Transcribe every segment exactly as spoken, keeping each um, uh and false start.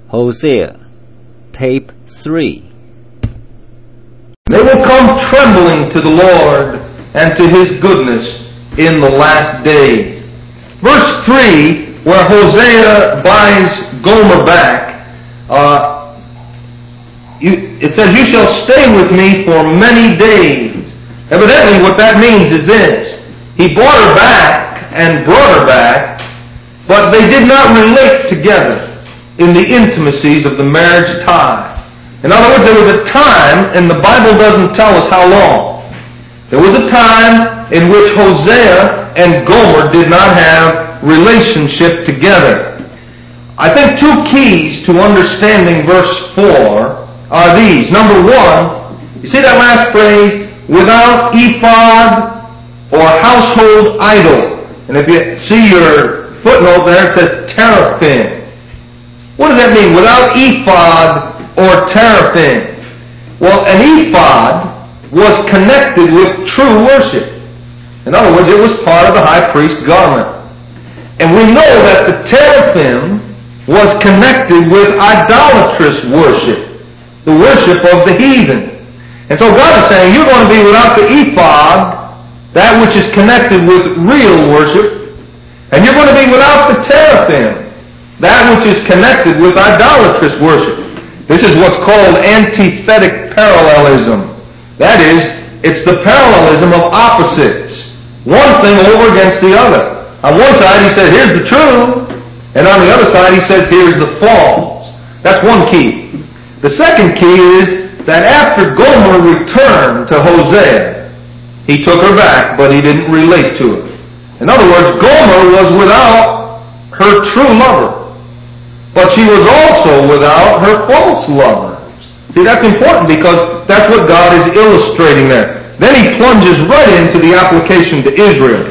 Hosea, Tape three. They will come trembling to the Lord and to His goodness in the last day. Verse three, where Hosea buys Gomer back, uh, you, it says, "You shall stay with me for many days." Evidently what that means is this: he bought her back and brought her back, but they did not relate together in the intimacies of the marriage tie. In other words, there was a time, and the Bible doesn't tell us how long. There was a time in which Hosea and Gomer did not have relationship together. I think two keys to understanding verse four are these. Number one, you see that last phrase, without ephod or household idol. And if you see your footnote there, it says teraphim. What does that mean? Without ephod or teraphim. Well, an ephod was connected with true worship. In other words, it was part of the high priest's garment. And we know that the teraphim was connected with idolatrous worship, the worship of the heathen. And so God is saying, you're going to be without the ephod, that which is connected with real worship, and you're going to be without the teraphim, that which is connected with idolatrous worship. This is what's called antithetic parallelism. That is, it's the parallelism of opposites. One thing over against the other. On one side he says, here's the true, and on the other side he says, here's the false. That's one key. The second key is that after Gomer returned to Hosea, he took her back, but he didn't relate to her. In other words, Gomer was without her true lover, but she was also without her false lovers. See, that's important because that's what God is illustrating there. Then he plunges right into the application to Israel.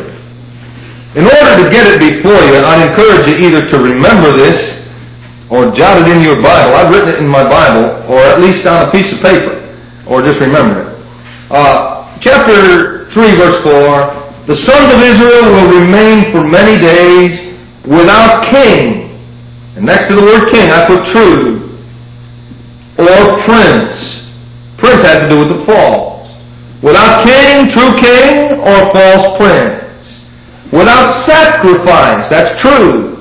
In order to get it before you, I'd encourage you either to remember this or jot it in your Bible. I've written it in my Bible, or at least on a piece of paper, or just remember it. Uh, chapter three, verse four, the sons of Israel will remain for many days without king. And next to the word king, I put true, or prince. Prince had to do with the false. Without king, true king, or false prince. Without sacrifice, that's true,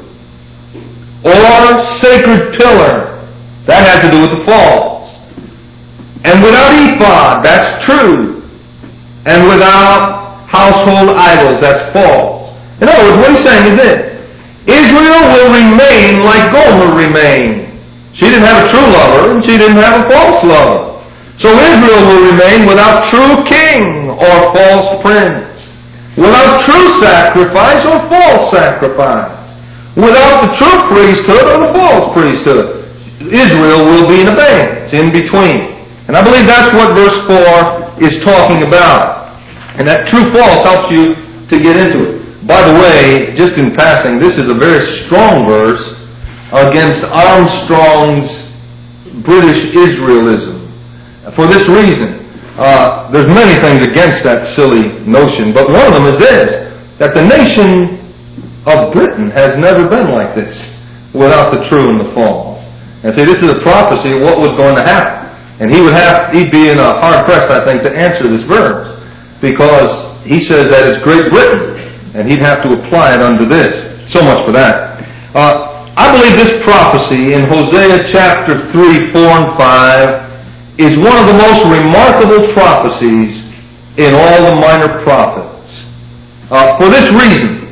or sacred pillar, that has to do with the false. And without ephod, that's true. And without household idols, that's false. In other words, what he's saying is this: Israel will remain like Gomer remained. She didn't have a true lover, and she didn't have a false lover. So Israel will remain without true king or false prince, without true sacrifice or false sacrifice, without the true priesthood or the false priesthood. Israel will be in abeyance, in between. And I believe that's what verse four is talking about. And that true-false helps you to get into it. By the way, just in passing, this is a very strong verse against Armstrong's British Israelism. For this reason, uh, there's many things against that silly notion, but one of them is this, that the nation of Britain has never been like this, without the true and the false. And see, this is a prophecy of what was going to happen. And he would have, he'd be in a hard press, I think, to answer this verse, because he says that it's Great Britain, and he'd have to apply it under this. So much for that. Uh, I believe this prophecy in Hosea chapter three, four, and five is one of the most remarkable prophecies in all the minor prophets. Uh, for this reason,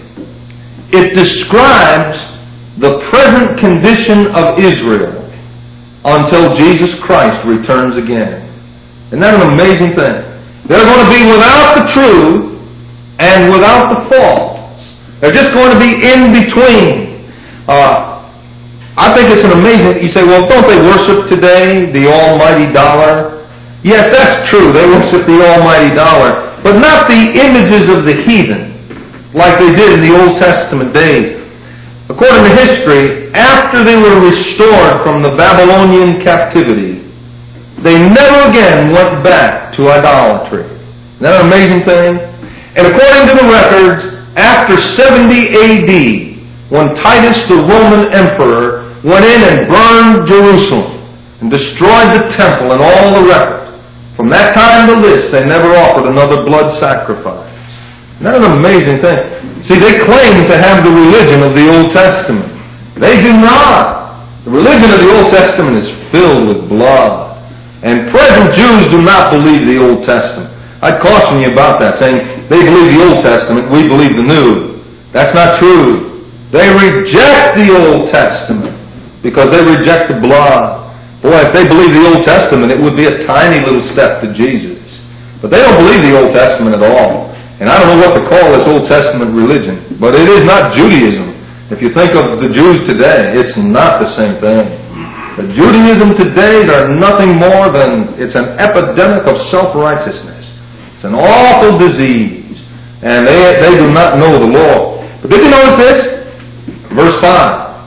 it describes the present condition of Israel until Jesus Christ returns again. Isn't that an amazing thing? They're going to be without the true and without the false. They're just going to be in between. Uh, I think it's an amazing, you say, well, don't they worship today the almighty dollar? Yes, that's true. They worship the almighty dollar, but not the images of the heathen like they did in the Old Testament days. According to history, after they were restored from the Babylonian captivity, they never again went back to idolatry. Isn't that an amazing thing? And according to the records, after seventy A D, when Titus the Roman emperor went in and burned Jerusalem and destroyed the temple and all the records. From that time to this, they never offered another blood sacrifice. Isn't that an amazing thing? See, they claim to have the religion of the Old Testament. They do not. The religion of the Old Testament is filled with blood. And present Jews do not believe the Old Testament. I'd caution you about that, saying they believe the Old Testament, we believe the New. That's not true. They reject the Old Testament because they reject the blood. Boy, if they believe the Old Testament, it would be a tiny little step to Jesus. But they don't believe the Old Testament at all. And I don't know what to call this Old Testament religion, but it is not Judaism. If you think of the Jews today, it's not the same thing. The Judaism today, they're nothing more than, it's an epidemic of self-righteousness. It's an awful disease. And they, they do not know the law. But did you notice this? Verse five.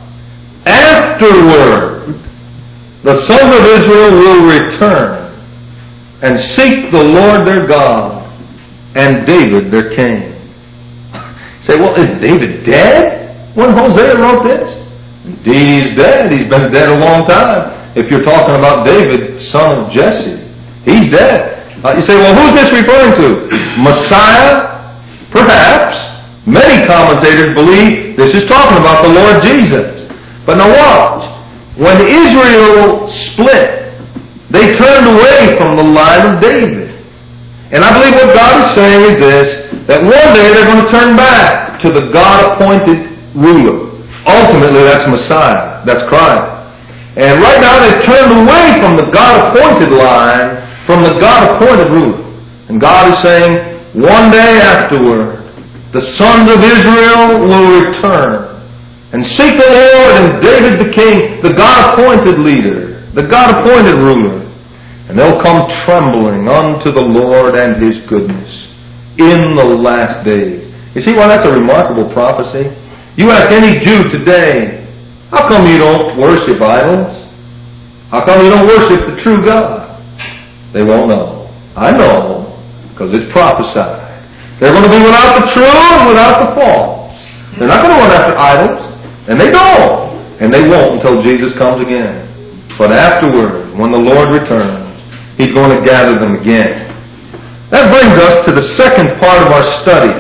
Afterward, the sons of Israel will return and seek the Lord their God and David their king. You say, well, is David dead when Hosea wrote this? Indeed, he's dead. He's been dead a long time. If you're talking about David, son of Jesse, he's dead. Uh, you say, well, who's this referring to? Messiah? Perhaps. Many commentators believe this is talking about the Lord Jesus. But now watch. When Israel split, they turned away from the line of David. And I believe what God is saying is this, that one day they're going to turn back to the God-appointed ruler. Ultimately, that's Messiah. That's Christ. And right now they've turned away from the God-appointed line, from the God-appointed ruler. And God is saying, one day afterward, the sons of Israel will return and seek the Lord and David the king, the God-appointed leader, the God-appointed ruler. And they'll come trembling unto the Lord and His goodness in the last days. You see why that's a remarkable prophecy? You ask any Jew today, how come you don't worship idols? How come you don't worship the true God? They won't know. I know, because it's prophesied. They're going to be without the true and without the false. They're not going to run after idols. And they don't. And they won't until Jesus comes again. But afterward, when the Lord returns, He's going to gather them again. That brings us to the second part of our study.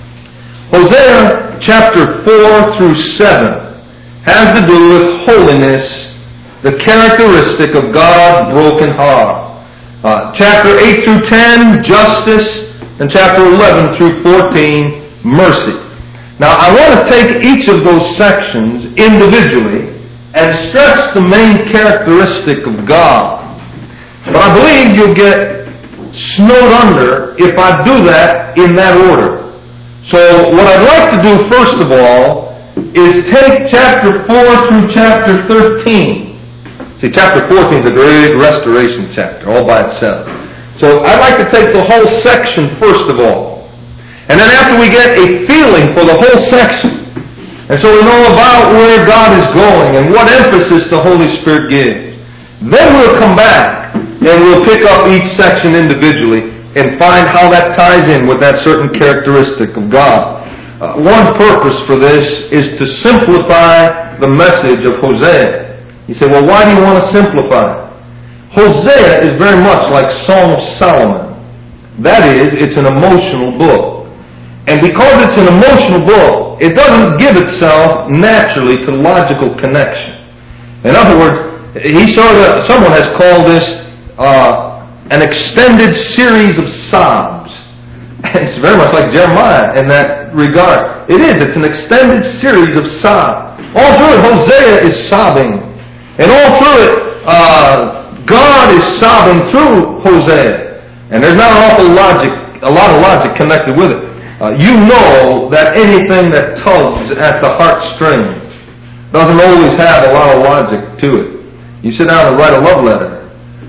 Hosea chapter four through seven has to do with holiness, the characteristic of God's broken heart. Uh, chapter eight through ten, justice, and chapter eleven through fourteen, mercy. Now, I want to take each of those sections individually and stress the main characteristic of God. But I believe you'll get snowed under if I do that in that order. So what I'd like to do first of all is take chapter four through chapter thirteen. See, chapter fourteen is a great restoration chapter all by itself. So I'd like to take the whole section first of all. And then after we get a feeling for the whole section, and so we know about where God is going and what emphasis the Holy Spirit gives, then we'll come back and we'll pick up each section individually and find how that ties in with that certain characteristic of God. Uh, one purpose for this is to simplify the message of Hosea. You say, well, why do you want to simplify it? Hosea is very much like Song of Solomon. That is, it's an emotional book. And because it's an emotional book, it doesn't give itself naturally to logical connection. In other words, he sort of, someone has called this uh, an extended series of sobs. It's very much like Jeremiah in that regard. It is. It's an extended series of sobs. All through it, Hosea is sobbing. And all through it, uh, God is sobbing through Hosea. And there's not an awful logic, a lot of logic connected with it. Uh, you know that anything that tugs at the heartstrings doesn't always have a lot of logic to it. You sit down and write a love letter.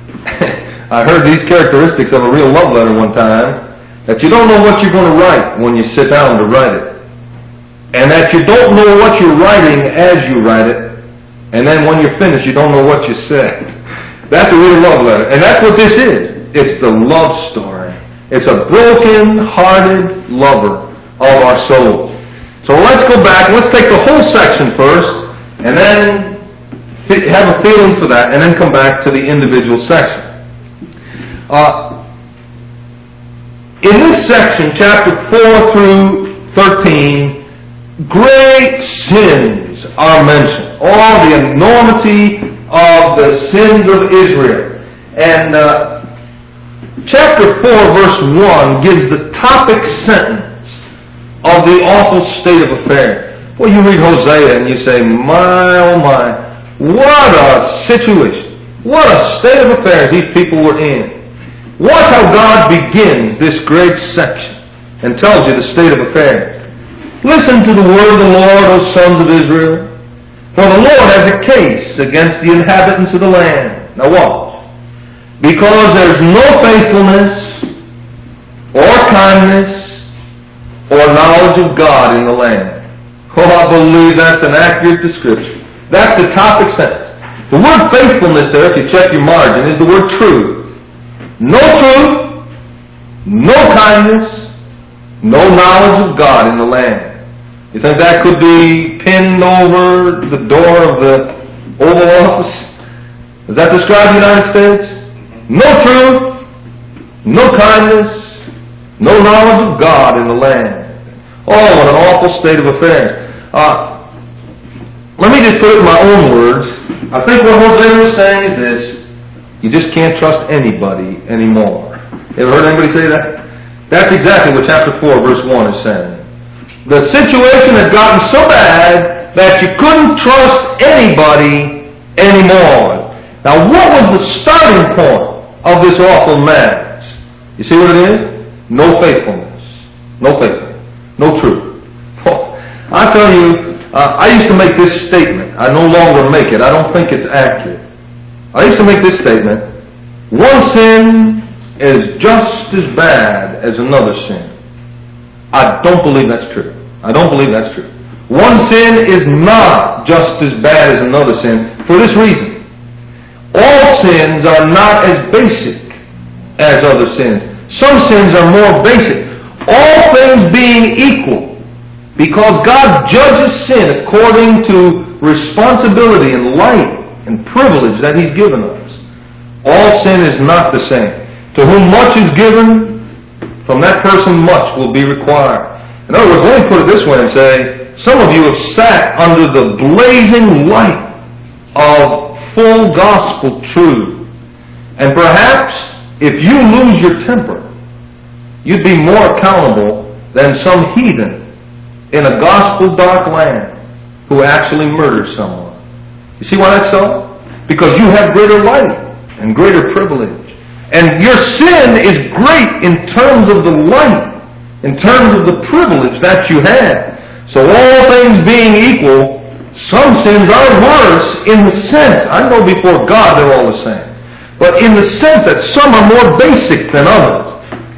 I heard these characteristics of a real love letter one time, that you don't know what you're going to write when you sit down to write it. And that you don't know what you're writing as you write it. And then when you're finished, you don't know what you said. That's a real love letter. And that's what this is. It's the love story. It's a broken-hearted lover of our soul. So let's go back. Let's take the whole section first, and then have a feeling for that, and then come back to the individual section. Uh, in this section, chapter four through thirteen, great sins are mentioned. All the enormity of the sins of Israel. And uh, chapter four, verse one, gives the topic sentence of the awful state of affairs. Well, you read Hosea and you say, my, oh my, what a situation. What a state of affairs these people were in. Watch how God begins this great section and tells you the state of affairs. Listen to the word of the Lord, O sons of Israel. For the Lord has a case against the inhabitants of the land. Now watch. Because there's no faithfulness or kindness or knowledge of God in the land. Oh, I believe that's an accurate description. That's the topic sentence. The word faithfulness there, if you check your margin, is the word truth. No truth, no kindness, no knowledge of God in the land. You think that could be pinned over the door of the Oval Office? Does that describe the United States? No truth, no kindness, no knowledge of God in the land. Oh, what an awful state of affairs. Uh, let me just put it in my own words. I think what Hosea is saying is this. You just can't trust anybody anymore. You ever heard anybody say that? That's exactly what chapter four, verse one is saying. The situation had gotten so bad that you couldn't trust anybody anymore. Now, what was the starting point of this awful mess? You see what it is? No faithfulness. No faithfulness. No truth. Oh, I tell you, uh, I used to make this statement. I no longer make it. I don't think it's accurate. I used to make this statement. One sin is just as bad as another sin. I don't believe that's true. I don't believe that's true. One sin is not just as bad as another sin for this reason. All sins are not as basic as other sins. Some sins are more basic. All things being equal, because God judges sin according to responsibility and light and privilege that He's given us. All sin is not the same. To whom much is given, from that person much will be required. In other words, let me put it this way and say, some of you have sat under the blazing light of full gospel truth. And perhaps, if you lose your temper, you'd be more accountable than some heathen in a gospel dark land who actually murders someone. You see why that's so? Because you have greater light and greater privilege. And your sin is great in terms of the light, in terms of the privilege that you have. So all things being equal, some sins are worse in the sense, I know before God they're all the same, but in the sense that some are more basic than others.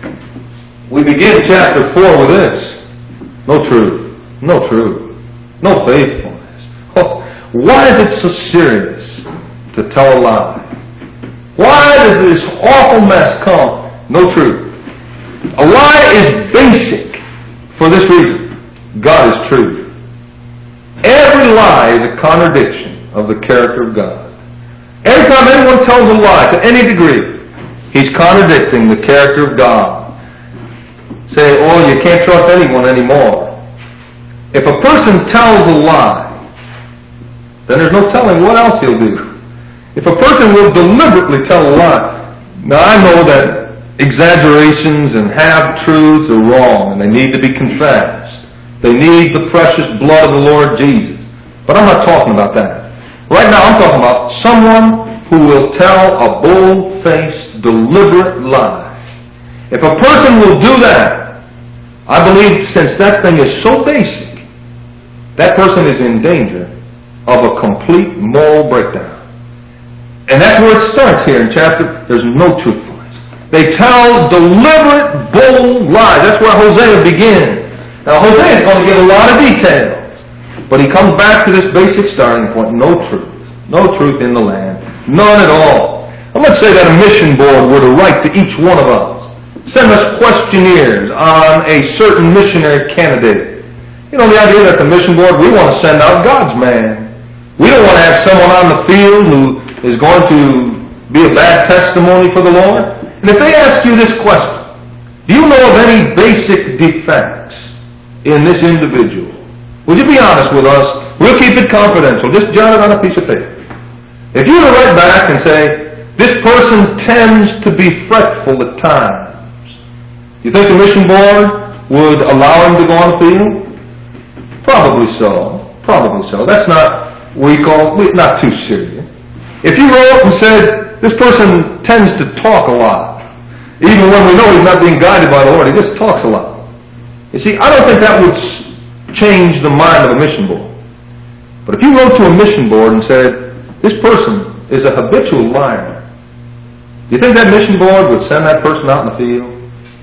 We begin chapter four with this. No truth. No truth. No faithfulness. Oh, why is it so serious to tell a lie? Why does this awful mess come? No truth. A lie is basic for this reason. God is truth. Every lie is a contradiction of the character of God. Every time anyone tells a lie to any degree, he's contradicting the character of God. Say, oh, you can't trust anyone anymore. If a person tells a lie, then there's no telling what else he'll do. If a person will deliberately tell a lie, now I know that exaggerations and half-truths are wrong and they need to be confessed. They need the precious blood of the Lord Jesus. But I'm not talking about that. Right now I'm talking about someone who will tell a bold-faced, deliberate lie. If a person will do that, I believe since that thing is so basic, that person is in danger of a complete moral breakdown. And that's where it starts here in chapter. There's no truthfulness. They tell deliberate, bold lies. That's where Hosea begins. Now Hosea is going to give a lot of details. But he comes back to this basic starting point. No truth. No truth in the land. None at all. I'm going to say that a mission board were to write to each one of us. Send us questionnaires on a certain missionary candidate. You know, the idea that the mission board, we want to send out God's man. We don't want to have someone on the field who is going to be a bad testimony for the Lord. And if they ask you this question, do you know of any basic defects in this individual? Would you be honest with us? We'll keep it confidential. Just jot it on a piece of paper. If you were to write back and say, this person tends to be fretful at times, you think the mission board would allow him to go on the field? Probably so. Probably so. That's not, we call, not too serious. If you wrote and said, this person tends to talk a lot, even when we know he's not being guided by the Lord, he just talks a lot. You see, I don't think that would change the mind of a mission board. But if you wrote to a mission board and said, this person is a habitual liar, do you think that mission board would send that person out in the field?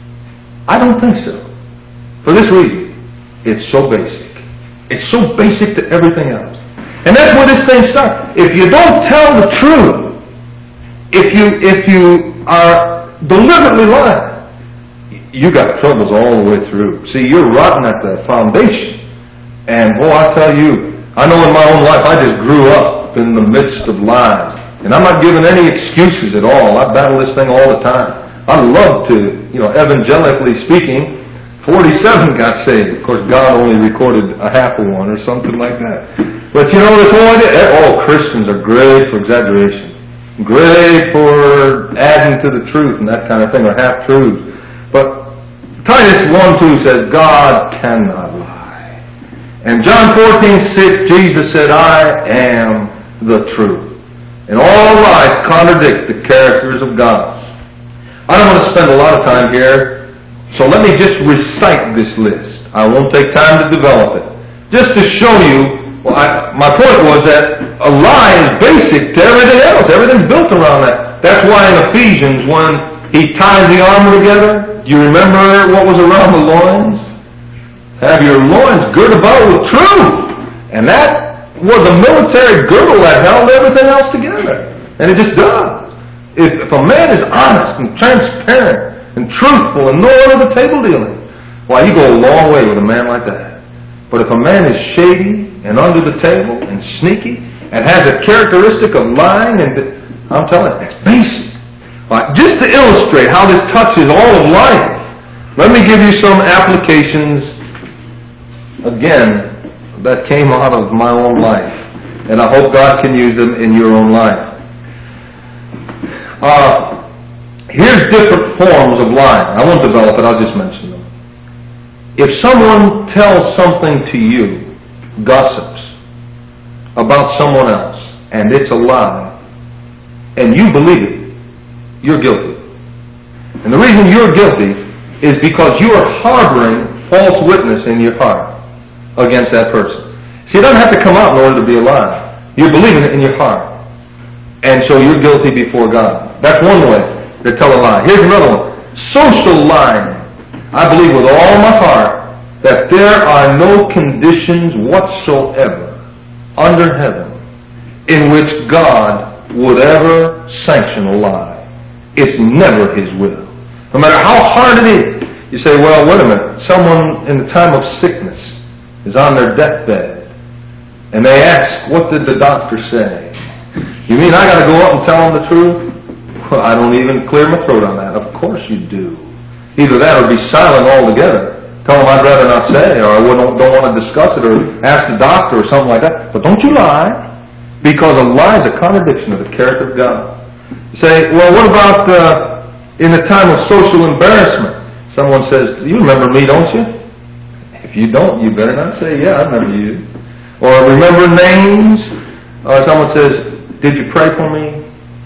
I don't think so. For this reason, it's so basic. It's so basic to everything else. And that's where this thing starts. If you don't tell the truth, if you if you are deliberately lying, you got troubles all the way through. See, you're rotten at the foundation. And boy, I tell you, I know in my own life, I just grew up in the midst of lies. And I'm not giving any excuses at all. I battle this thing all the time. I love to, you know, evangelically speaking, forty-seven got saved. Of course, God only recorded a half of one or something like that. But you know, this whole idea, all Christians are great for exaggeration. Great for adding to the truth and that kind of thing, or half-truths. But Titus one two says, God cannot lie. And John fourteen six, Jesus said, I am the truth. And all lies contradict the characters of God. I don't want to spend a lot of time here, so let me just recite this list. I won't take time to develop it. Just to show you, well, I, my point was that a lie is basic to everything else. Everything's built around that. That's why in Ephesians, when he ties the armor together, do you remember what was around the loins? Have your loins girt about with truth. And that was a military girdle that held everything else together. And it just does. If, if a man is honest and transparent and truthful and no under the table dealing, why, you go a long way with a man like that. But if a man is shady and under the table and sneaky and has a characteristic of lying, and I'm telling you, it's basic. Right, just to illustrate how this touches all of life, let me give you some applications, again, that came out of my own life. And I hope God can use them in your own life. Uh, here's different forms of lying. I won't develop it, I'll just mention them. If someone tells something to you, gossips, about someone else, and it's a lie, and you believe it, you're guilty. And the reason you're guilty is because you are harboring false witness in your heart against that person. See, it doesn't have to come out in order to be a lie. You're believing it in your heart. And so you're guilty before God. That's one way to tell a lie. Here's another one. Social lying. I believe with all my heart that there are no conditions whatsoever under heaven in which God would ever sanction a lie. It's never His will. No matter how hard it is. You say, well, wait a minute. Someone in the time of sickness is on their deathbed, and they ask, what did the doctor say? You mean I got to go up and tell them the truth? Well, I don't even clear my throat on that. Of course you do. Either that or be silent altogether. Tell them I'd rather not say, or I wouldn't, don't want to discuss it, or ask the doctor or something like that. But don't you lie, because a lie is a contradiction of the character of God. You say, well, what about uh, in the time of social embarrassment? Someone says, you remember me, don't you? If you don't, you better not say, yeah, I remember you. Or remember names. Or someone says, did you pray for me?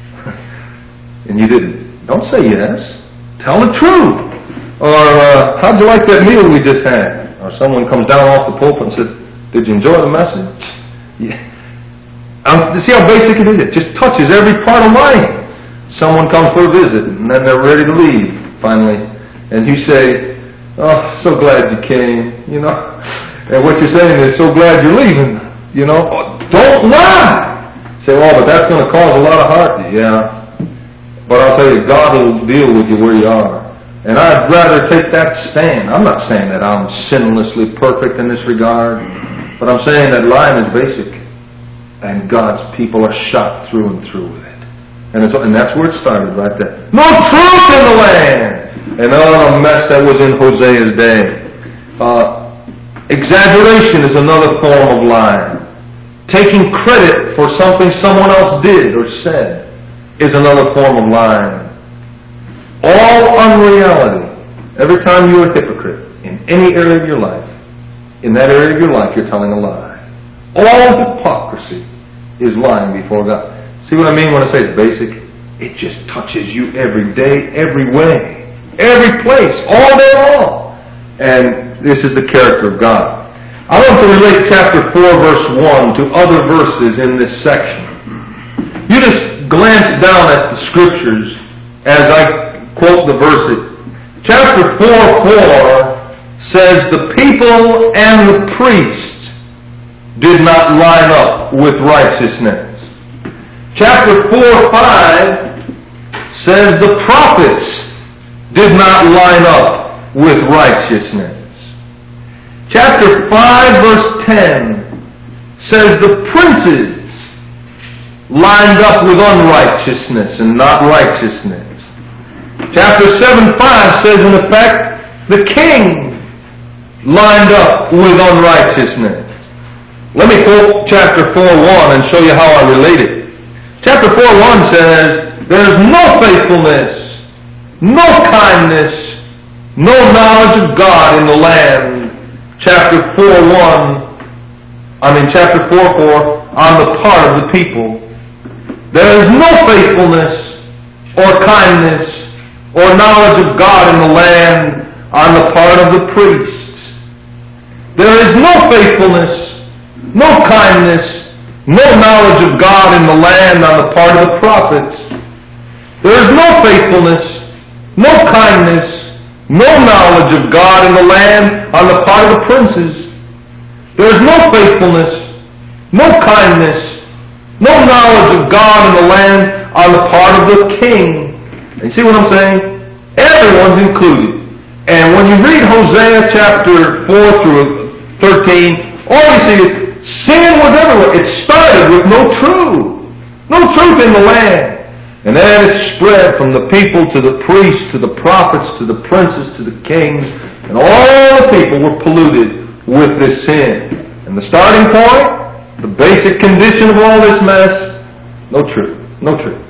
And you didn't. Don't say yes. Tell the truth. Or uh, how'd you like that meal we just had? Or someone comes down off the pulpit and says, did you enjoy the message? Yeah. Um, see how basic it is? It just touches every part of life. Someone comes for a visit and then they're ready to leave finally. And you say, oh, so glad you came, you know. And what you're saying is, so glad you're leaving, you know. Don't lie. Say, oh, but that's going to cause a lot of heart. Yeah. But I'll tell you, God will deal with you where you are. And I'd rather take that stand. I'm not saying that I'm sinlessly perfect in this regard, but I'm saying that lying is basic. And God's people are shot through and through with it. And, it's, and that's where it started, right there. No truth in the land! And all the mess that was in Hosea's day. Uh, exaggeration is another form of lying. Taking credit for something someone else did or said is another form of lying. All unreality. Every time you're a hypocrite in any area of your life, in that area of your life you're telling a lie. All hypocrisy is lying before God. See what I mean when I say it's basic? It just touches you every day, every way, every place, all day long. And this is the character of God. I want to relate chapter four, verse one to other verses in this section. You just glance down at the scriptures as I quote the verses. Chapter four, four says, the people and the priests did not line up with righteousness. Chapter four, five says the prophets did not line up with righteousness. Chapter five, verse ten says the princes lined up with unrighteousness and not righteousness. Chapter seven, five says in effect the king lined up with unrighteousness. Let me quote chapter four, one and show you how I relate it. Chapter four, one says, there is no faithfulness, no kindness, no knowledge of God in the land. Chapter four, one, I mean chapter four, four, on the part of the people. There is no faithfulness or kindness or knowledge of God in the land on the part of the priests. There is no faithfulness, no kindness, no knowledge of God in the land on the part of the prophets. There is no faithfulness, no kindness, no knowledge of God in the land on the part of the princes. There is no faithfulness, no kindness, no knowledge of God in the land on the part of the king. And you see what I'm saying? Everyone's included. And when you read Hosea chapter four through thirteen, all you see is sin was everywhere. It started with no truth. No truth in the land. And then it spread from the people to the priests, to the prophets, to the princes, to the kings. And all the people were polluted with this sin. And the starting point, the basic condition of all this mess, no truth. No truth.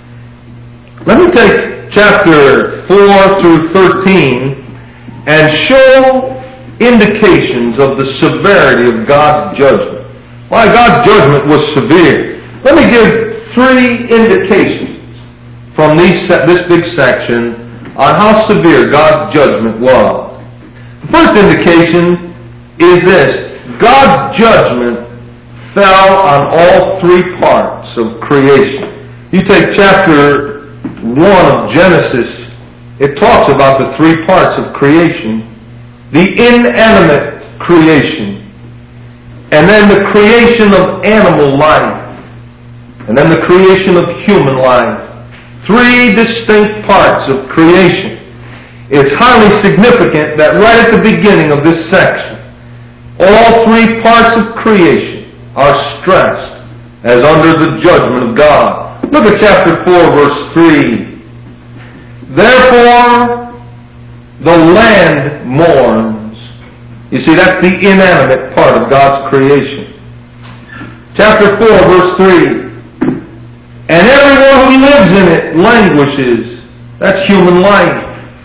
Let me take chapter four through thirteen and show indications of the severity of God's judgment. Why God's judgment was severe. Let me give three indications from these, this big section on how severe God's judgment was. The first indication is this. God's judgment fell on all three parts of creation. You take chapter one of Genesis, it talks about the three parts of creation. The inanimate creation, and then the creation of animal life, and then the creation of human life. Three distinct parts of creation. It's highly significant that right at the beginning of this section, all three parts of creation are stressed as under the judgment of God. Look at chapter four, verse three. Therefore, the land mourns. You see, that's the inanimate part of God's creation. Chapter four, verse three. And everyone who lives in it languishes. That's human life.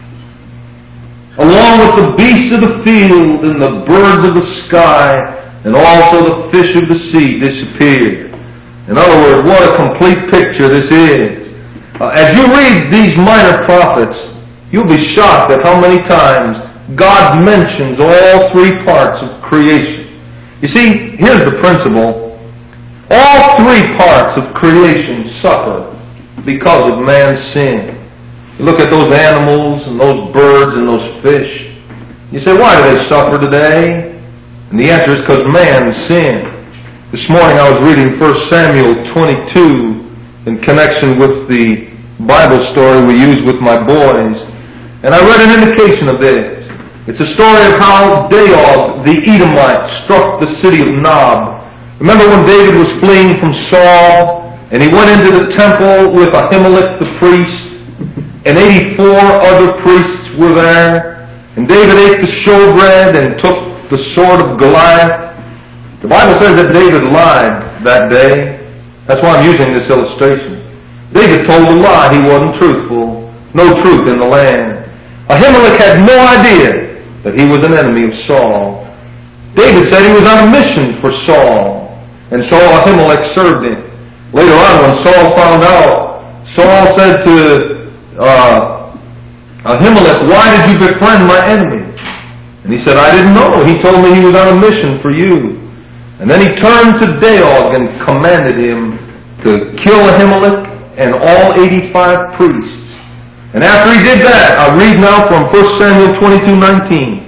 Along with the beasts of the field and the birds of the sky, and also the fish of the sea disappear. In other words, what a complete picture this is. Uh, as you read these minor prophets, you'll be shocked at how many times God mentions all three parts of creation. You see, here's the principle. All three parts of creation suffer because of man's sin. You look at those animals and those birds and those fish. You say, why do they suffer today? And the answer is because man sinned. This morning I was reading First Samuel twenty-two in connection with the Bible story we use with my boys. And I read an indication of this. It's a story of how Daog, the Edomite, struck the city of Nob Remember when David was fleeing from Saul, and he went into the temple with Ahimelech the priest, and eighty-four other priests were there, and David ate the showbread and took the sword of Goliath. The Bible says that David lied that day. That's why I'm using this illustration. David told a lie. He wasn't truthful. No truth in the land. Ahimelech had no idea that he was an enemy of Saul. David said he was on a mission for Saul, and so Ahimelech served him. Later on, when Saul found out, Saul said to uh, Ahimelech, "Why did you befriend my enemy?" And he said, "I didn't know. He told me he was on a mission for you." And then he turned to Doeg and commanded him to kill Ahimelech and all eighty-five priests. And after he did that, I read now from First Samuel twenty-two nineteen.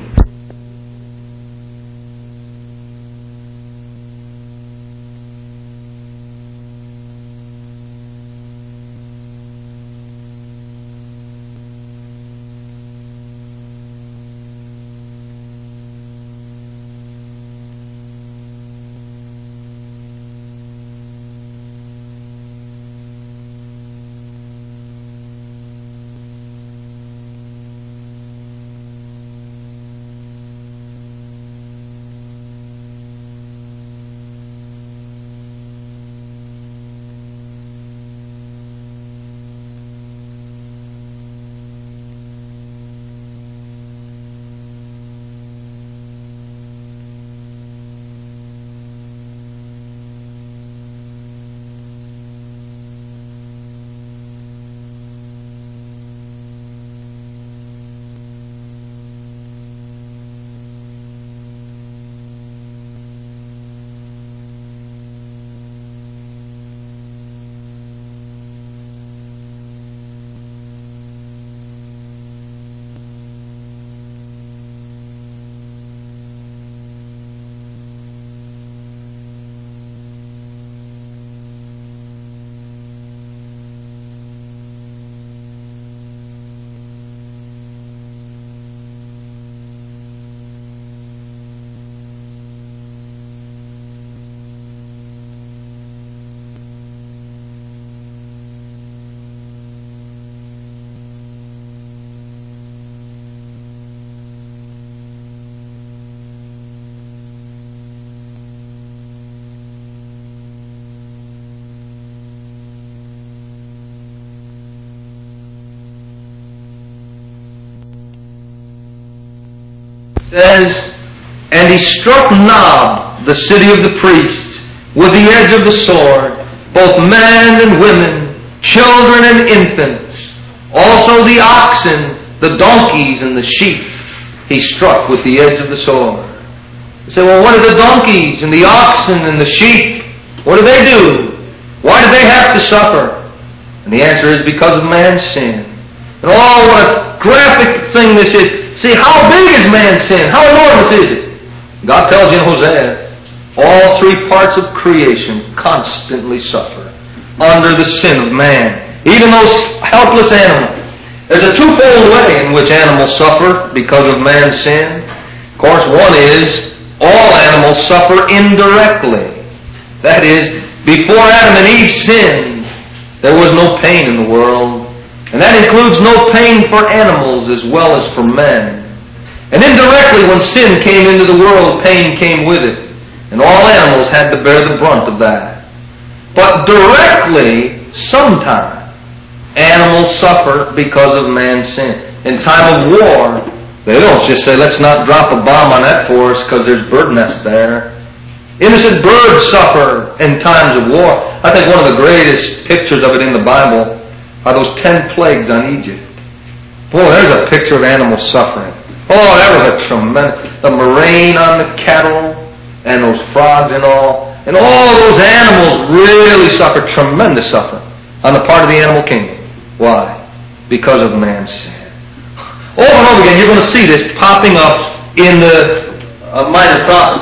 Says, "And he struck Nob, the city of the priests, with the edge of the sword, both men and women, children and infants, also the oxen, the donkeys, and the sheep, he struck with the edge of the sword." You say, well, what are the donkeys and the oxen and the sheep? What do they do? Why do they have to suffer? And the answer is because of man's sin. And oh, what a graphic thing this is. See, how big is man's sin? How enormous is it? God tells you in Hosea, all three parts of creation constantly suffer under the sin of man. Even those helpless animals. There's a twofold way in which animals suffer because of man's sin. Of course, one is all animals suffer indirectly. That is, before Adam and Eve sinned, there was no pain in the world. And that includes no pain for animals as well as for men. And indirectly, when sin came into the world, pain came with it. And all animals had to bear the brunt of that. But directly, sometimes, animals suffer because of man's sin. In time of war, they don't just say, let's not drop a bomb on that forest because there's bird nests there. Innocent birds suffer in times of war. I think one of the greatest pictures of it in the Bible are those ten plagues on Egypt. Boy, there's a picture of animals suffering. Oh, that was a tremendous... The murrain on the cattle, and those frogs and all. And all those animals really suffer tremendous suffering on the part of the animal kingdom. Why? Because of man's sin. Over and over again, you're going to see this popping up in the uh, minor prophet.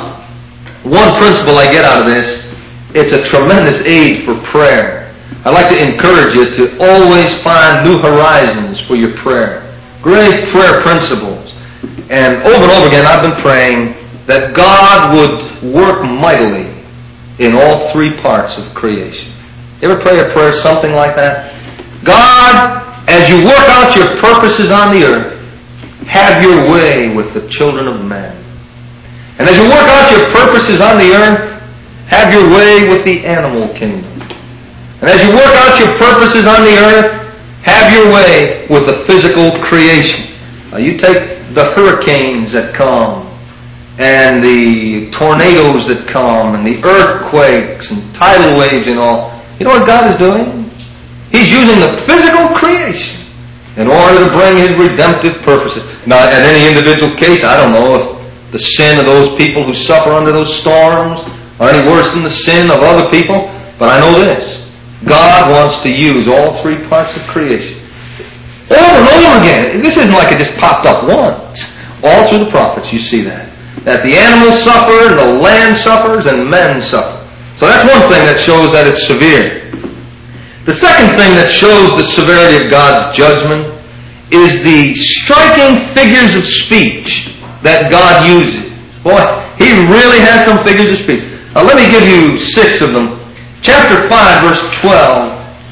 One principle I get out of this, it's a tremendous aid for prayer. I'd like to encourage you to always find new horizons for your prayer. Great prayer principles. And over and over again, I've been praying that God would work mightily in all three parts of creation. You ever pray a prayer something like that? God, as you work out your purposes on the earth, have your way with the children of men. And as you work out your purposes on the earth, have your way with the animal kingdom. And as you work out your purposes on the earth, have your way with the physical creation. Now you take the hurricanes that come, and the tornadoes that come, and the earthquakes, and tidal waves and all. You know what God is doing? He's using the physical creation in order to bring His redemptive purposes. Now, in any individual case, I don't know if the sin of those people who suffer under those storms are any worse than the sin of other people, but I know this. God wants to use all three parts of creation. Over and over again. This isn't like it just popped up once. All through the prophets you see that. That the animals suffer, and the land suffers, and men suffer. So that's one thing that shows that it's severe. The second thing that shows the severity of God's judgment is the striking figures of speech that God uses. Boy, He really has some figures of speech. Now let me give you six of them. Chapter five, verse twelve.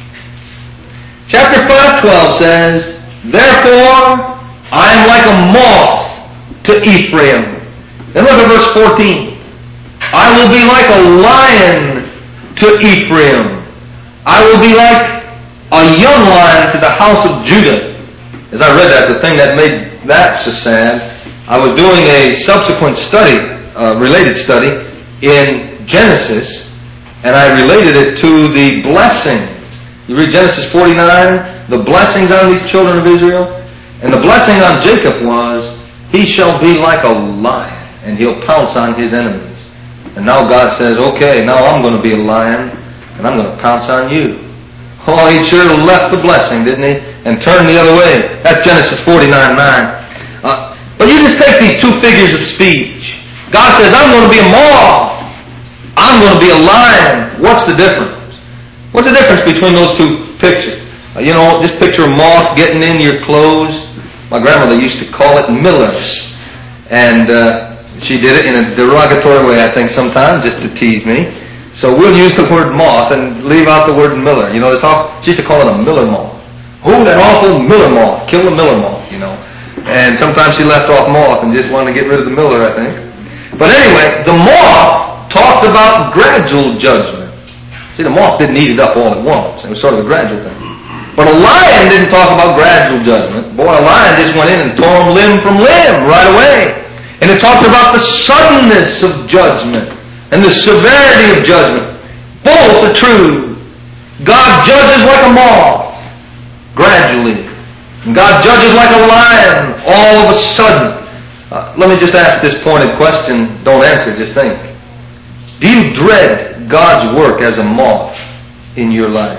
Chapter five, twelve says, "Therefore I am like a moth to Ephraim." Then look at verse fourteen. "I will be like a lion to Ephraim. I will be like a young lion to the house of Judah." As I read that, the thing that made that so sad, I was doing a subsequent study, uh, related study, in Genesis, and I related it to the blessings. You read Genesis forty-nine, the blessings on these children of Israel, and the blessing on Jacob was, he shall be like a lion, and he'll pounce on his enemies. And now God says, okay, now I'm going to be a lion, and I'm going to pounce on you. Oh, he sure left the blessing, didn't he? And turned the other way. That's Genesis forty-nine nine. Uh, but you just take these two figures of speech. God says, I'm going to be a moth. I'm going to be a lion. What's the difference? What's the difference between those two pictures? Uh, you know, just picture a moth getting in your clothes. My grandmother used to call it millers. And uh, she did it in a derogatory way, I think, sometimes, just to tease me. So we'll use the word moth and leave out the word miller. You know, this all, she used to call it a miller moth. Oh, that awful miller moth. Kill the miller moth, you know. And sometimes she left off moth and just wanted to get rid of the miller, I think. But anyway, the moth talked about gradual judgment. See, the moth didn't eat it up all at once. It was sort of a gradual thing. But a lion didn't talk about gradual judgment. Boy, a lion just went in and tore him limb from limb right away. And it talked about the suddenness of judgment and the severity of judgment. Both are true. God judges like a moth, gradually. And God judges like a lion, all of a sudden. Uh, let me just ask this pointed question. Don't answer, just think. Do you dread God's work as a moth in your life?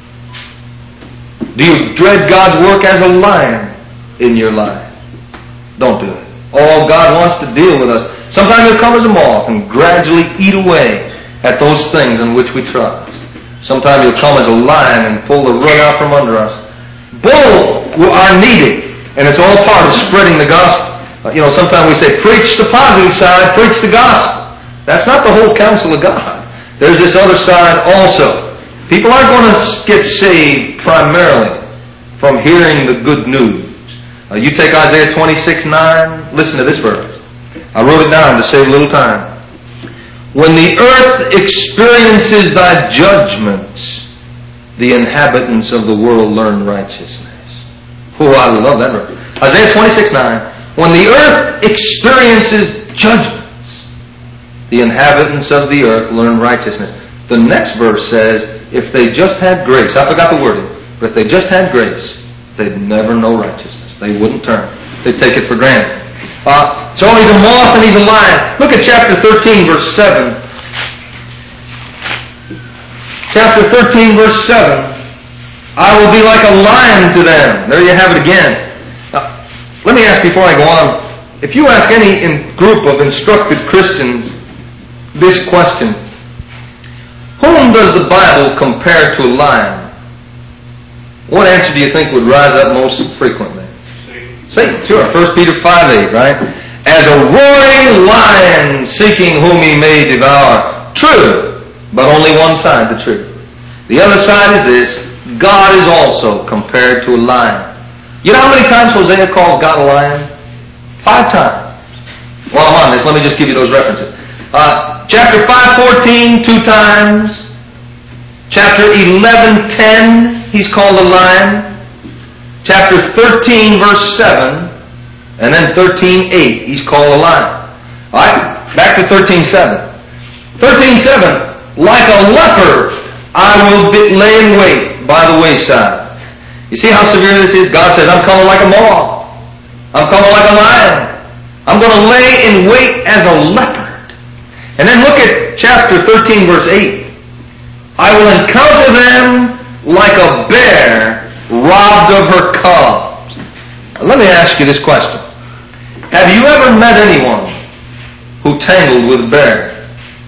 Do you dread God's work as a lion in your life? Don't do it. Oh, God wants to deal with us. Sometimes He'll come as a moth and gradually eat away at those things in which we trust. Sometimes He'll come as a lion and pull the rug out from under us. Both are needed, and it's all part of spreading the gospel. Uh, you know, sometimes we say, preach the positive side, preach the gospel. That's not the whole counsel of God. There's this other side also. People aren't going to get saved primarily from hearing the good news. Uh, you take Isaiah twenty-six nine, listen to this verse. I wrote it down to save a little time. When the earth experiences thy judgments, the inhabitants of the world learn righteousness. Oh, I love that verse. Isaiah twenty-six nine. When the earth experiences judgments, the inhabitants of the earth learn righteousness. The next verse says, if they just had grace, I forgot the wording, but if they just had grace, they'd never know righteousness. They wouldn't turn. They'd take it for granted. Uh, so he's a moth and he's a lion. Look at chapter thirteen, verse seven. Chapter thirteen, verse seven. I will be like a lion to them. There you have it again. Now, let me ask before I go on. If you ask any in group of instructed Christians this question, whom does the Bible compare to a lion? What answer do you think would rise up most frequently? Satan, sure. First Peter five eight, right? As a roaring lion seeking whom he may devour. True. but only one side the truth. The other side is this: God is also compared to a lion. You know how many times Hosea calls God a lion? Five times. Well, I'm on this. Let me just give you those references. Uh, chapter five fourteen, two times. Chapter eleven ten, he's called a lion. Chapter thirteen, verse seven. And then thirteen eight, he's called a lion. Alright, back to thirteen seven. thirteen seven, like a leopard, I will be, lay in wait by the wayside. You see how severe this is? God says, I'm coming like a moth. I'm coming like a lion. I'm going to lay in wait as a leopard. And then look at chapter thirteen, verse eight. I will encounter them like a bear robbed of her cubs. Now, let me ask you this question. Have you ever met anyone who tangled with a bear?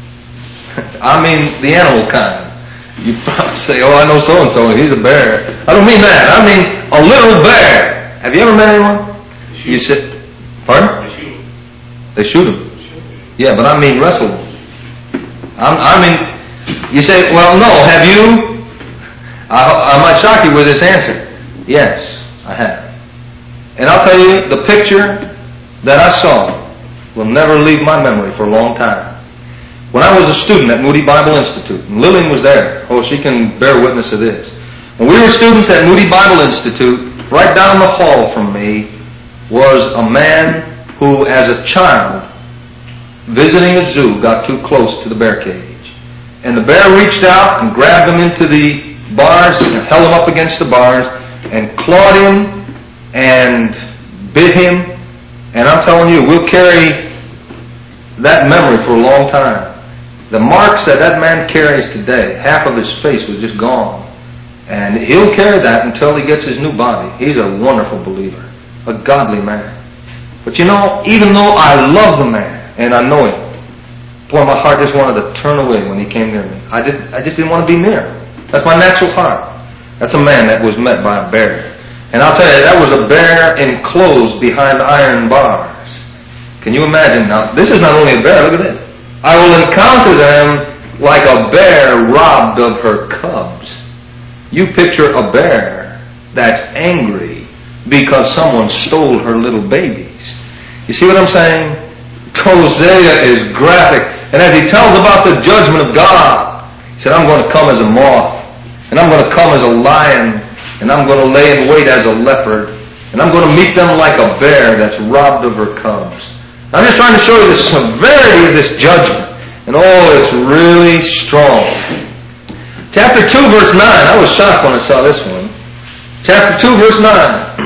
I mean the animal kind. You probably say, oh, I know so-and-so, and he's a bear. I don't mean that. I mean a little bear. Have you ever met anyone? You said, pardon? They shoot him. They shoot him? Yeah, but I mean wrestle him. I'm, I mean, you say, well, no, have you? I, I might shock you with this answer. Yes, I have. And I'll tell you, the picture that I saw will never leave my memory for a long time. When I was a student at Moody Bible Institute, and Lillian was there, oh, she can bear witness to this. When we were students at Moody Bible Institute, right down the hall from me was a man who, as a child, visiting a zoo, got too close to the bear cage. And the bear reached out and grabbed him into the bars and held him up against the bars and clawed him and bit him. And I'm telling you, we'll carry that memory for a long time. The marks that that man carries today, half of his face was just gone. And he'll carry that until he gets his new body. He's a wonderful believer, a godly man. But you know, even though I love the man and I know him, boy, my heart just wanted to turn away when he came near me. I did, I just didn't want to be near him. That's my natural heart. That's a man that was met by a bear. And I'll tell you, that was a bear enclosed behind iron bars. Can you imagine? Now, this is not only a bear, look at this. I will encounter them like a bear robbed of her cubs. You picture a bear that's angry because someone stole her little babies. You see what I'm saying? Hosea is graphic. And as he tells about the judgment of God, he said, I'm going to come as a moth, and I'm going to come as a lion, and I'm going to lay in wait as a leopard, and I'm going to meet them like a bear that's robbed of her cubs. I'm just trying to show you the severity of this judgment. And oh, it's really strong. Chapter two, verse nine. I was shocked when I saw this one. Chapter two, verse nine.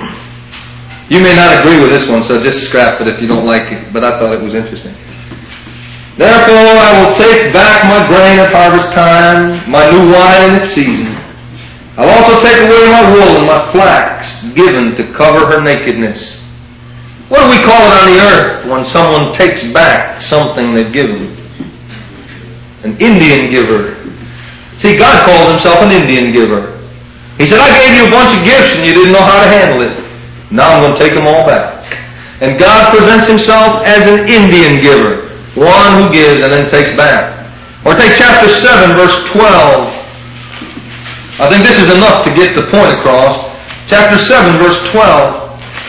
You may not agree with this one, so just scrap it if you don't like it, but I thought it was interesting. Therefore I will take back my grain at harvest time, my new wine in its season. I'll also take away my wool and my flax, given to cover her nakedness. What do we call it on the earth when someone takes back something they've given? An Indian giver. See, God calls himself an Indian giver. He said, I gave you a bunch of gifts and you didn't know how to handle it. Now I'm going to take them all back. And God presents himself as an Indian giver, one who gives and then takes back. Or take chapter seven, verse twelve. I think this is enough to get the point across. Chapter seven, verse twelve.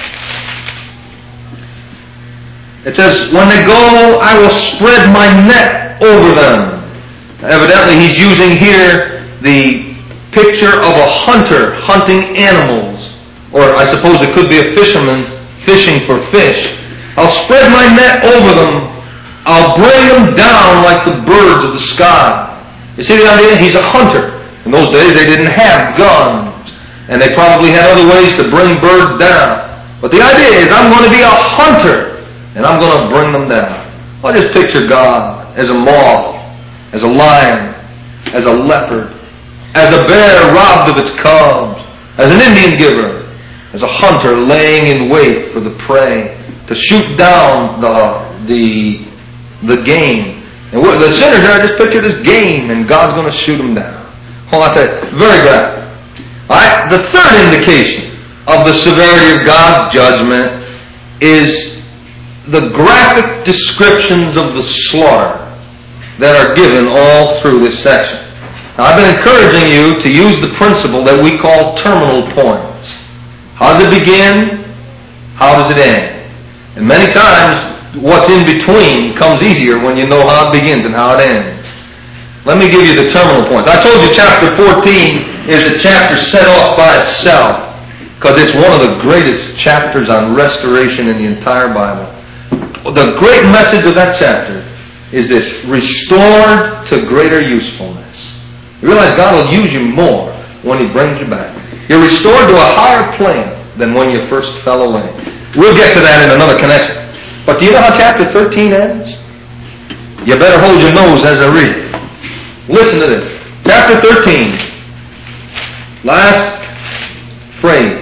It says, when they go, I will spread my net over them. Evidently, he's using here the picture of a hunter hunting animals. Or I suppose it could be a fisherman fishing for fish. I'll spread my net over them. I'll bring them down like the birds of the sky. You see the idea? He's a hunter. In those days, they didn't have guns. And they probably had other ways to bring birds down. But the idea is, I'm going to be a hunter. And I'm going to bring them down. I'll just picture God as a moth, as a lion, as a leopard, as a bear robbed of its cubs, as an Indian giver, as a hunter laying in wait for the prey to shoot down the the the game. And the sinners are just pictured as game, and God's going to shoot them down. Hold on a second. Very graphic. All right. The third indication of the severity of God's judgment is the graphic descriptions of the slaughter that are given all through this section. Now, I've been encouraging you to use the principle that we call terminal points. How does it begin? How does it end? And many times, what's in between comes easier when you know how it begins and how it ends. Let me give you the terminal points. I told you chapter fourteen is a chapter set off by itself because it's one of the greatest chapters on restoration in the entire Bible. The great message of that chapter is this: restored to greater usefulness. You realize God will use you more when He brings you back. You're restored to a higher plane than when you first fell away. We'll get to that in another connection. But do you know how chapter thirteen ends? You better hold your nose as I read it. Listen to this. Chapter thirteen. Last phrase.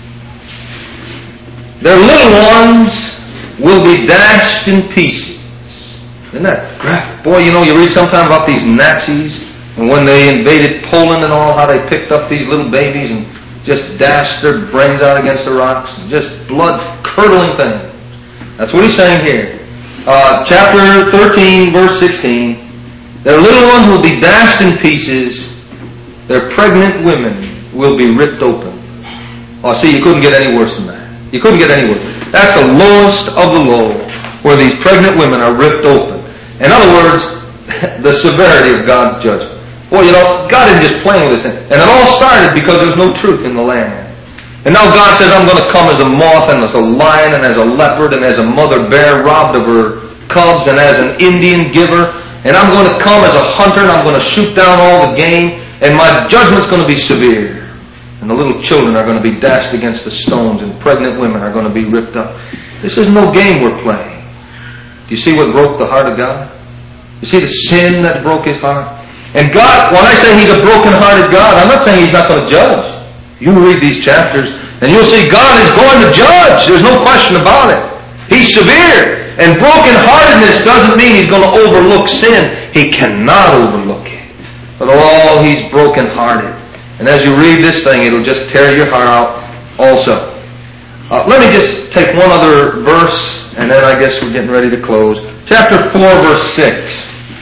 Their little ones will be dashed in pieces. Isn't that graphic? Boy, you know, you read sometime about these Nazis, and when they invaded Poland and all, how they picked up these little babies and just dashed their brains out against the rocks, and just blood-curdling things. That's what he's saying here. Uh, chapter thirteen, verse sixteen. Their little ones will be dashed in pieces. Their pregnant women will be ripped open. Oh, see, you couldn't get any worse than that. You couldn't get any worse. That's the lowest of the low, where these pregnant women are ripped open. In other words, the severity of God's judgment. Well, you know, God isn't just playing with this thing. And it all started because there was no truth in the land. And now God says, I'm going to come as a moth and as a lion and as a leopard and as a mother bear robbed of her cubs and as an Indian giver. And I'm going to come as a hunter and I'm going to shoot down all the game. And my judgment's going to be severe. And the little children are going to be dashed against the stones and pregnant women are going to be ripped up. This is no game we're playing. Do you see what broke the heart of God? You see the sin that broke His heart? And God, when I say He's a broken-hearted God, I'm not saying He's not going to judge. You read these chapters, and you'll see God is going to judge. There's no question about it. He's severe. And broken-heartedness doesn't mean He's going to overlook sin. He cannot overlook it. But oh, He's broken-hearted. And as you read this thing, it'll just tear your heart out also. Uh, let me just take one other verse, and then I guess we're getting ready to close. Chapter four, verse six.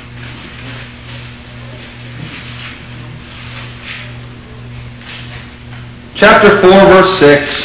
Chapter four, verse six.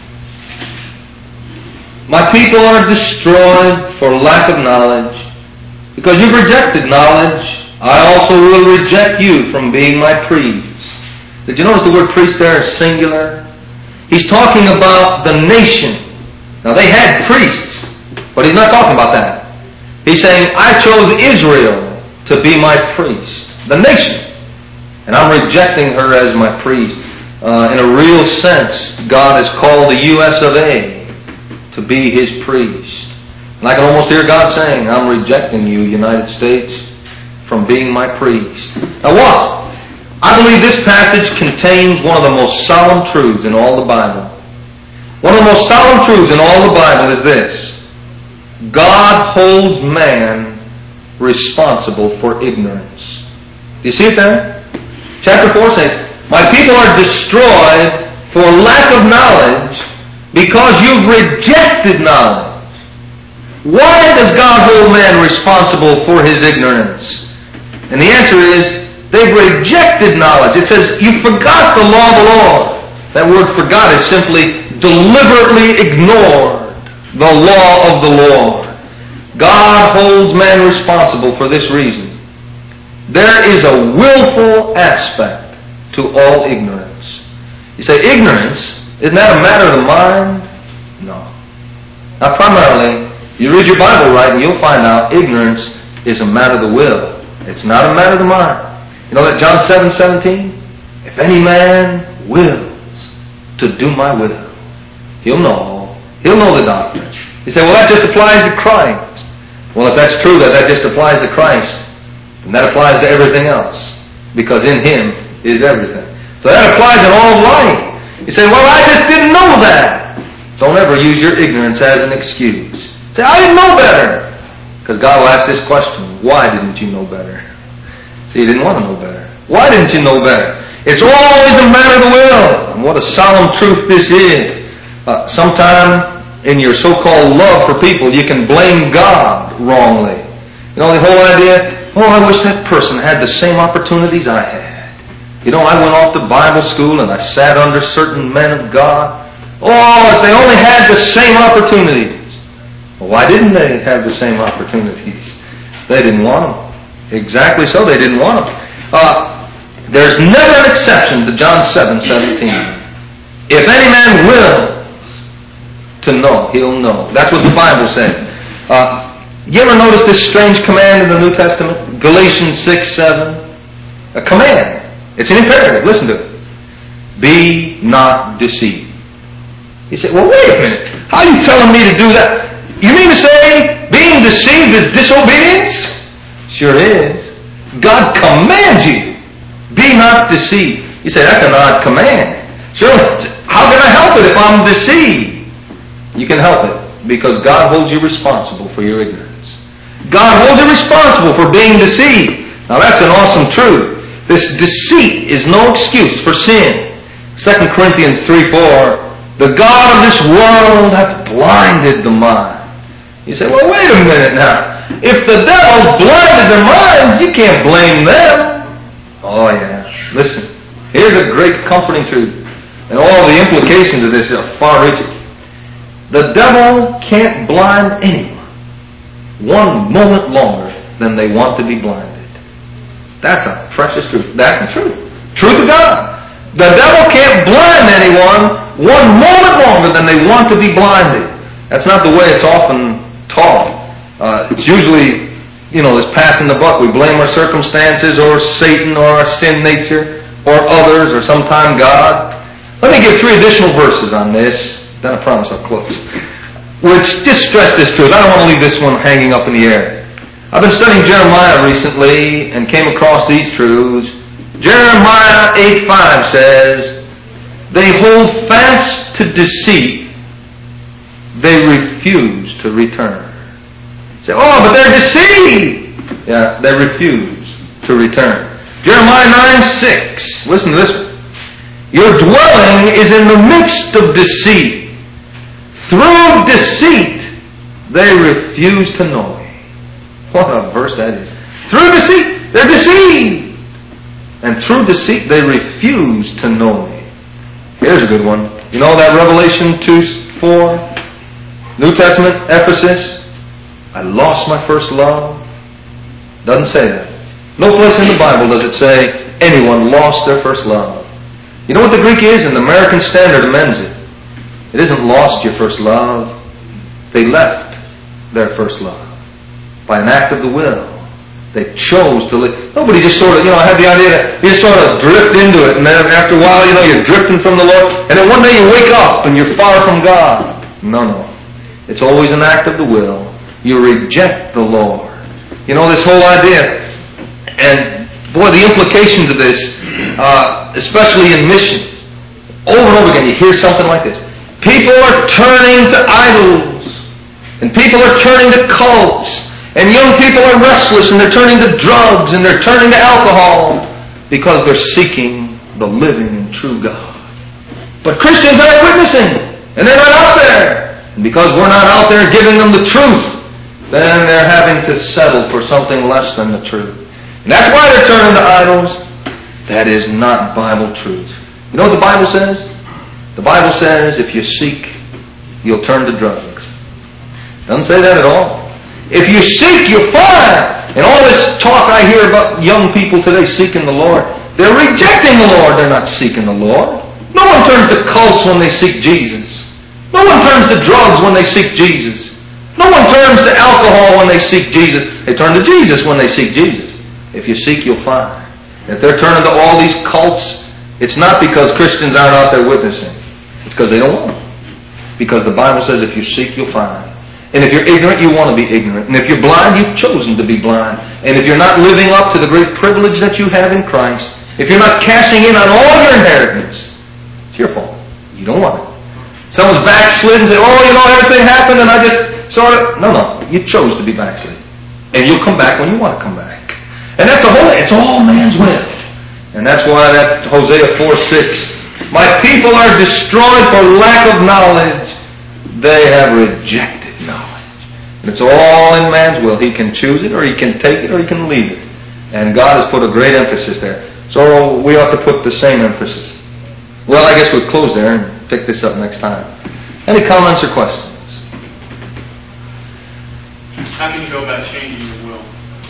My people are destroyed for lack of knowledge. Because you've rejected knowledge, I also will reject you from being my priests. Did you notice the word priest there is singular? He's talking about the nation. Now they had priests, but he's not talking about that. He's saying, I chose Israel to be my priest. The nation. And I'm rejecting her as my priest. Uh, in a real sense, God has called the U S of A to be His priest. And I can almost hear God saying, I'm rejecting you, United States, from being my priest. Now what? I believe this passage contains one of the most solemn truths in all the Bible. One of the most solemn truths in all the Bible is this: God holds man responsible for ignorance. Do you see it there? Chapter four says, my people are destroyed for lack of knowledge because you've rejected knowledge. Why does God hold man responsible for his ignorance? And the answer is, they've rejected knowledge. It says, you forgot the law of the Lord. That word forgot is simply deliberately ignored the law of the Lord. God holds man responsible for this reason. There is a willful aspect to all ignorance. You say, ignorance? Isn't that a matter of the mind? No. Now primarily, you read your Bible right and you'll find out ignorance is a matter of the will. It's not a matter of the mind. You know that John seven seventeen? If any man wills to do my will, he'll know. He'll know the doctrine. You say, well, that just applies to Christ. Well, if that's true that that just applies to Christ, then that applies to everything else. Because in Him is everything. So that applies in all of life. You say, well, I just didn't know that. Don't ever use your ignorance as an excuse. Say, I didn't know better. Because God will ask this question, why didn't you know better? See, you didn't want to know better. Why didn't you know better? It's always a matter of the will. And what a solemn truth this is. Uh, sometime in your so-called love for people, you can blame God wrongly. You know the whole idea? Oh, I wish that person had the same opportunities I had. You know, I went off to Bible school and I sat under certain men of God. Oh, if they only had the same opportunities. Well, why didn't they have the same opportunities? They didn't want them. Exactly so, they didn't want them. Uh, there's never an exception to John seven seventeen. If any man will to know, he'll know. That's what the Bible said. Uh, you ever notice this strange command in the New Testament? Galatians six seven. A command. It's an imperative. Listen to it. Be not deceived. You say, well, wait a minute. How are you telling me to do that? You mean to say being deceived is disobedience? Sure is. God commands you. Be not deceived. You say, that's an odd command. Sure. How can I help it if I'm deceived? You can help it because God holds you responsible for your ignorance. God holds you responsible for being deceived. Now that's an awesome truth. This deceit is no excuse for sin. Second Corinthians three four, the God of this world hath blinded the mind. You say, well, wait a minute now. If the devil blinded their minds, you can't blame them. Oh, yeah. Listen, here's a great comforting truth. And all the implications of this are far-reaching. The devil can't blind anyone one moment longer than they want to be blinded. That's a precious truth. That's the truth. Truth of God. The devil can't blind anyone one moment longer than they want to be blinded. That's not the way it's often taught. Uh, it's usually, you know, this passing the buck. We blame our circumstances or Satan or our sin nature or others or sometime God. Let me give three additional verses on this. Then I promise I'll close. Which just stress this truth. I don't want to leave this one hanging up in the air. I've been studying Jeremiah recently and came across these truths. Jeremiah eight five says, they hold fast to deceit. They refuse to return. Say, oh, but they're deceived. Yeah, they refuse to return. Jeremiah nine six. Listen to this one. Your dwelling is in the midst of deceit. Through deceit, they refuse to know me. What a verse that is. Through deceit, they're deceived. And through deceit, they refuse to know me. Here's a good one. You know that Revelation two four? New Testament, Ephesus. I lost my first love. Doesn't say that. No place in the Bible does it say anyone lost their first love. You know what the Greek is? And the American Standard amends it. It isn't lost your first love. They left their first love. By an act of the will. They chose to live. Nobody just sort of, you know, I had the idea that you just sort of drift into it, and then after a while, you know, you're drifting from the Lord, and then one day you wake up and you're far from God. No, no. It's always an act of the will. You reject the Lord. You know, this whole idea, and boy, the implications of this, uh, especially in missions, over and over again, you hear something like this. People are turning to idols, and people are turning to cults, and young people are restless, and they're turning to drugs, and they're turning to alcohol, because they're seeking the living and true God. But Christians aren't witnessing, and they're not out there. And because we're not out there giving them the truth, then they're having to settle for something less than the truth. And that's why they're turning to idols. That is not Bible truth. You know what the Bible says? The Bible says if you seek, you'll turn to drugs. Doesn't say that at all. If you seek, you'll find. And all this talk I hear about young people today seeking the Lord, they're rejecting the Lord. They're not seeking the Lord. No one turns to cults when they seek Jesus. No one turns to drugs when they seek Jesus. No one turns to alcohol when they seek Jesus. They turn to Jesus when they seek Jesus. If you seek, you'll find. If they're turning to all these cults, it's not because Christians aren't out there witnessing. It's because they don't want them. Because the Bible says if you seek, you'll find. And if you're ignorant, you want to be ignorant. And if you're blind, you've chosen to be blind. And if you're not living up to the great privilege that you have in Christ, if you're not cashing in on all your inheritance, it's your fault. You don't want it. Someone's backslid and say, oh, you know, everything happened and I just sort of... No, no. You chose to be backslid. And you'll come back when you want to come back. And that's a whole... It's all man's will. And that's why that Hosea four six, my people are destroyed for lack of knowledge. They have rejected knowledge. And it's all in man's will. He can choose it or he can take it or he can leave it. And God has put a great emphasis there. So we ought to put the same emphasis. Well, I guess we'll close there and pick this up next time. Any comments or questions? How can you go about changing your will?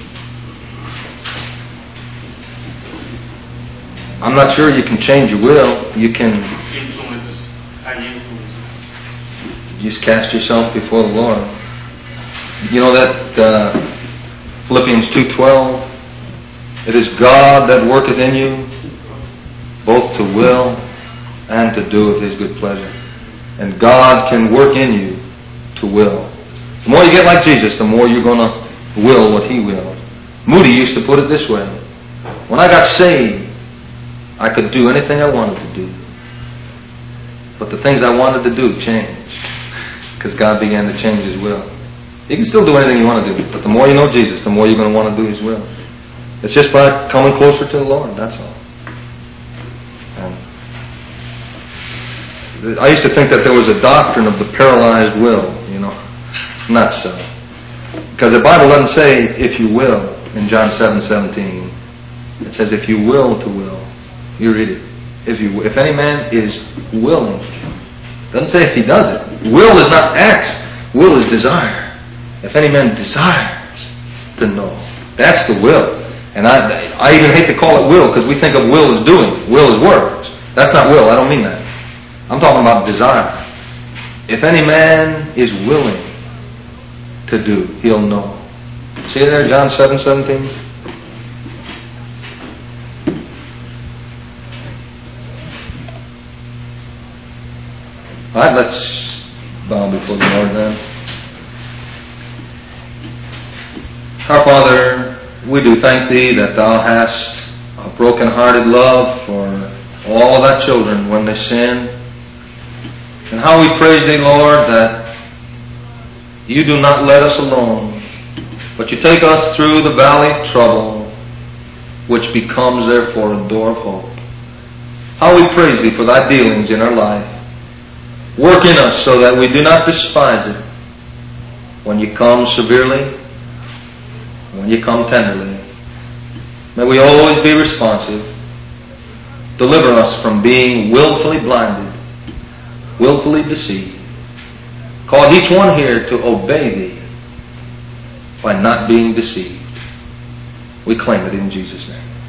I'm not sure you can change your will. You can Influence, how you influence it. just cast yourself before the Lord. You know that uh, Philippians two twelve? It is God that worketh in you, both to will and to do of His good pleasure. And God can work in you to will. The more you get like Jesus, the more you're going to will what He wills. Moody used to put it this way. When I got saved, I could do anything I wanted to do. But the things I wanted to do changed. Because God began to change His will. You can still do anything you want to do. But the more you know Jesus, the more you're going to want to do His will. It's just by coming closer to the Lord, that's all. And I used to think that there was a doctrine of the paralyzed will, you know. Not so. Because the Bible doesn't say, if you will, in John seven seventeen. It says, if you will to will. You read it. If you, if any man is willing. It doesn't say if he does it. Will is not acts. Will is desire. If any man desires to know. That's the will. And I, I even hate to call it will, because we think of will as doing. Will is works. That's not will. I don't mean that. I'm talking about desire. If any man is willing to do, he'll know. See there, John seven seventeen? Alright, let's bow before the Lord then. Our Father, we do thank Thee that Thou hast a broken-hearted love for all Thy children when they sin. And how we praise Thee, Lord, that You do not let us alone, but You take us through the valley of trouble, which becomes therefore a door of hope. How we praise Thee for Thy dealings in our life. Work in us so that we do not despise it when You come severely, when You come tenderly. May we always be responsive. Deliver us from being willfully blinded, willfully deceived. Cause each one here to obey Thee by not being deceived. We claim it in Jesus' name.